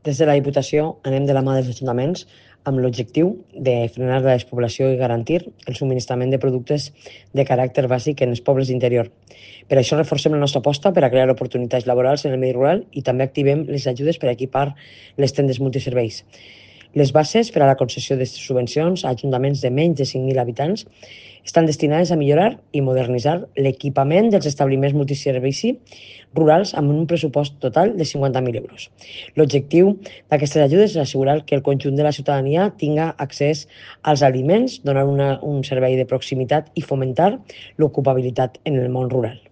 Des de la Diputació anem de la mà dels ajuntaments amb l'objectiu de frenar la despoblació i garantir el subministrament de productes de caràcter bàsic en els pobles d'interior. Per això reforcem la nostra aposta per a crear oportunitats laborals en el medi rural i també activem les ajudes per a equipar les tendes multiserveis. Les bases per a la concessió de subvencions a ajuntaments de menys de 5.000 habitants estan destinades a millorar i modernitzar l'equipament dels establiments multiservici rurals amb un pressupost total de 50.000 euros. L'objectiu d'aquestes ajudes és assegurar que el conjunt de la ciutadania tinga accés als aliments, donar un servei de proximitat i fomentar l'ocupabilitat en el món rural.